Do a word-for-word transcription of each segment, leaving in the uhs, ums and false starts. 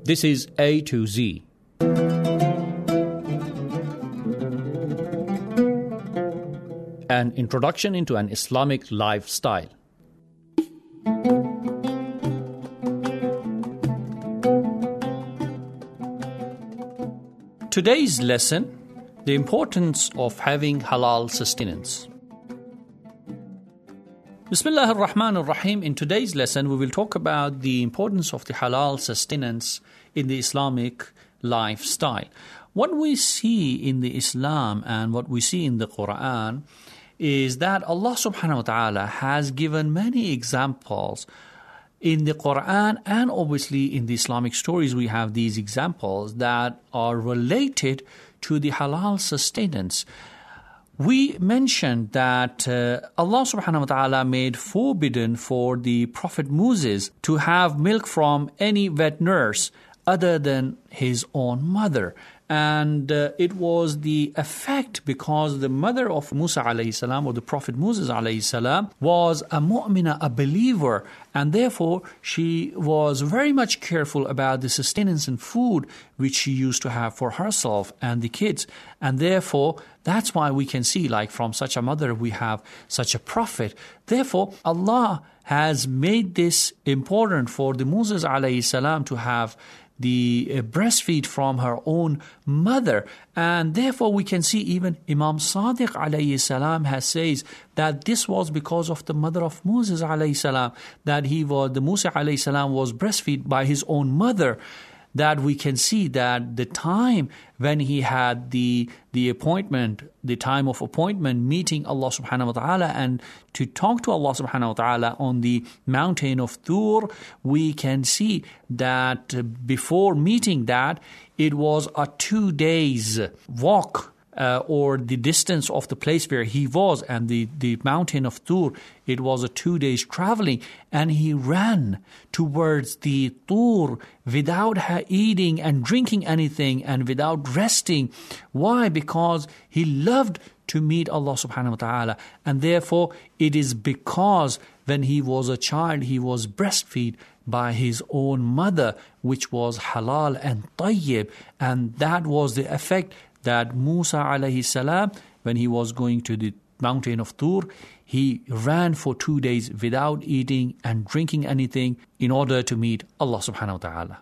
This is A to Z. An introduction into an Islamic lifestyle. Today's lesson, the importance of having halal sustenance. Bismillah ar-Rahman ar-Rahim. In today's lesson, we will talk about the importance of the halal sustenance in the Islamic lifestyle. What we see in the Islam and what we see in the Quran is that Allah subhanahu wa ta'ala has given many examples in the Quran, and obviously in the Islamic stories we have these examples that are related to the halal sustenance. We mentioned that uh, Allah subhanahu wa ta'ala made forbidden for the Prophet Moses to have milk from any wet nurse other than his own mother. And uh, it was the effect because the mother of Musa alayhi salam, or the Prophet Moses alayhi salam, was a mu'mina, a believer, and therefore she was very much careful about the sustenance and food which she used to have for herself and the kids. And therefore, that's why we can see, like from such a mother, we have such a prophet. Therefore, Allah has made this important for the Moses alayhi salam to have the uh, breastfeed from her own mother. And therefore we can see even Imam Sadiq alayhi salam has says that this was because of the mother of Moses alayhi salam, that he was, the Musa alayhi salam was breastfeed by his own mother. That we can see that the time when he had the the appointment, the time of appointment, meeting Allah subhanahu wa ta'ala and to talk to Allah subhanahu wa ta'ala on the mountain of Tur, we can see that before meeting that, it was a two days walk Uh, or the distance of the place where he was, and the, the mountain of Tur, it was a two days traveling, and he ran towards the Tur without ha- eating and drinking anything and without resting. Why? Because he loved to meet Allah subhanahu wa ta'ala, and therefore it is because when he was a child he was breastfed by his own mother, which was halal and tayyib, and that was the effect that Musa alayhi salam, when he was going to the mountain of Tur, he ran for two days without eating and drinking anything in order to meet Allah subhanahu wa ta'ala.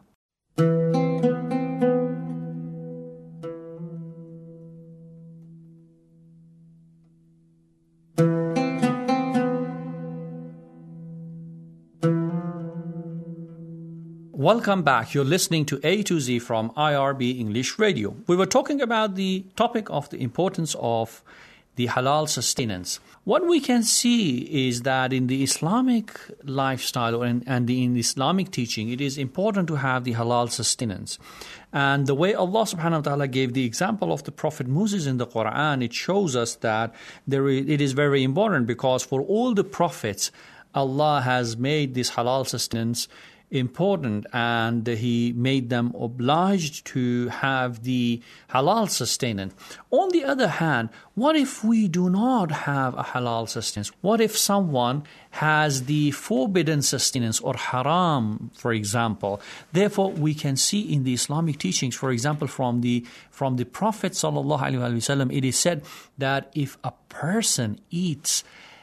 Welcome back. You're listening to A to Z from I R B English Radio. We were talking about the topic of the importance of the halal sustenance. What we can see is that in the Islamic lifestyle and, and the, in the Islamic teaching, it is important to have the halal sustenance. And the way Allah subhanahu wa ta'ala gave the example of the Prophet Moses in the Quran, it shows us that there is, it is very important, because for all the prophets, Allah has made this halal sustenance important, and he made them obliged to have the halal sustenance. On the other hand, what if we do not have a halal sustenance? What if someone has the forbidden sustenance or haram, for example? Therefore, we can see in the Islamic teachings, for example, from the from the Prophet sallallahu alaihi wasallam, it is said that if a person eats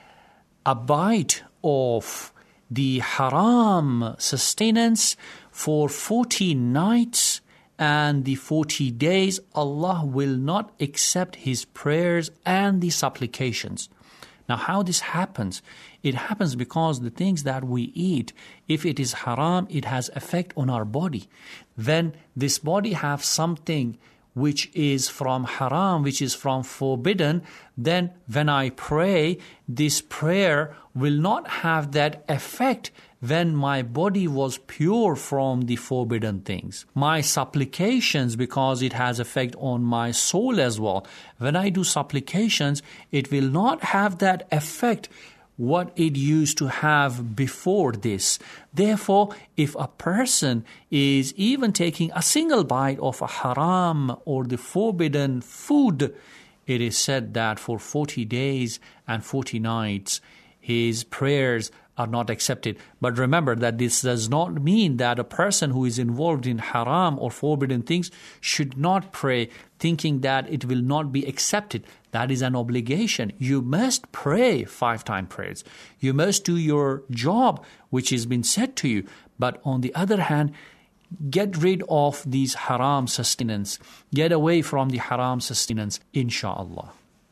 a bite of the haram sustenance for forty nights and the forty days, Allah will not accept his prayers and the supplications. Now, how this happens? It happens because the things that we eat, if it is haram, it has effect on our body. When this body have something which is from haram, which is from forbidden, then when I pray, this prayer will not have that effect when my body was pure from the forbidden things. My supplications, because it has effect on my soul as well, when I do supplications, it will not have that effect what it used to have before this. Therefore, if a person is even taking a single bite of a haram or the forbidden food, it is said that for forty days and forty nights, his prayers are not accepted. But remember that this does not mean that a person who is involved in haram or forbidden things should not pray, thinking that it will not be accepted. That is an obligation. You must pray five-time prayers. You must do your job, which has been said to you. But on the other hand, get rid of these haram sustenance. Get away from the haram sustenance, insha'Allah.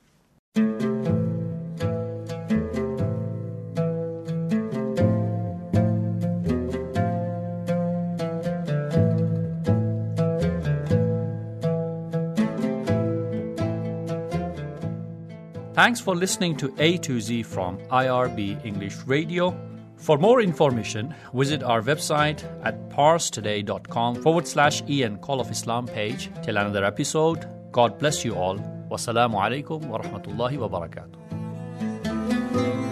Thanks for listening to A to Z from I R B English Radio. For more information, visit our website at parstoday.com forward slash Ian Call of Islam page. Till another episode, God bless you all. Wassalamu alaikum wa rahmatullahi wa barakatuh.